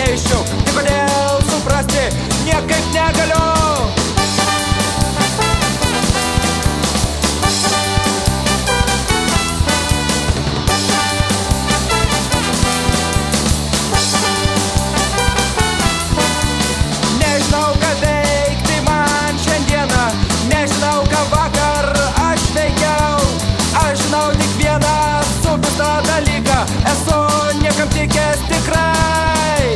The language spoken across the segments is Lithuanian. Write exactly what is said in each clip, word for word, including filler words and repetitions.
keisčiau, tik kodėl suprasti niekaip negaliu. Nežinau, ką veikti man šiandieną, nežinau, ką vakar aš veikiau. Aš žinau tik vieną supistą dalyką, esu niekam tikęs tikrai.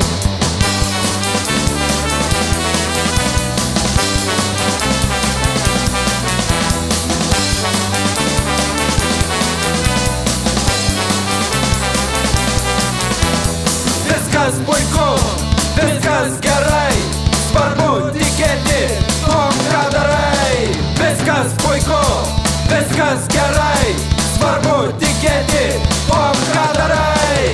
Viskas puiku, viskas gerai, svarbu tikėti tuom, ką darai. Viskas puiku, viskas gerai, svarbu tikėti tuom, ką darai.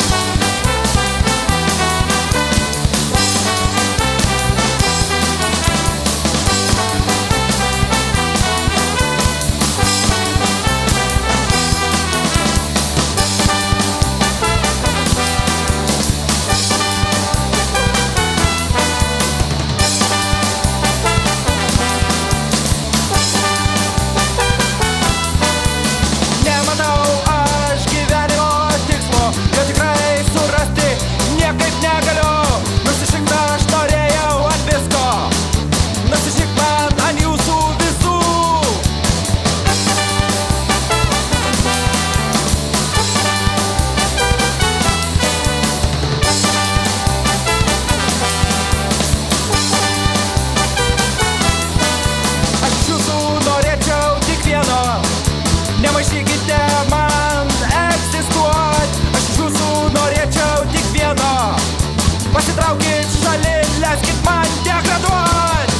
Nemaišykite man egzistuot, aš iš jūsų norėčiau tik vieno. Pasitraukit šalin, leiskit man degraduot.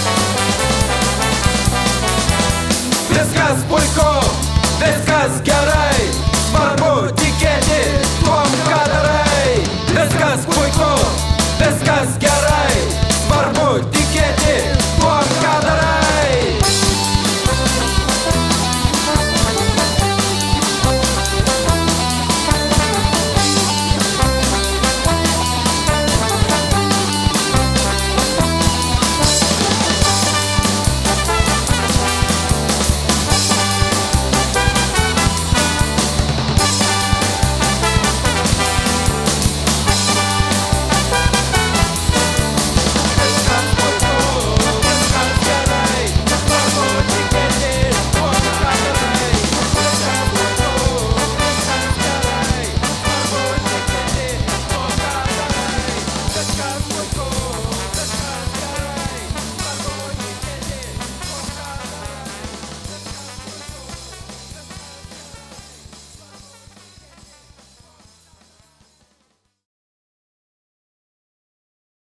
Viskas puiku, viskas gerai.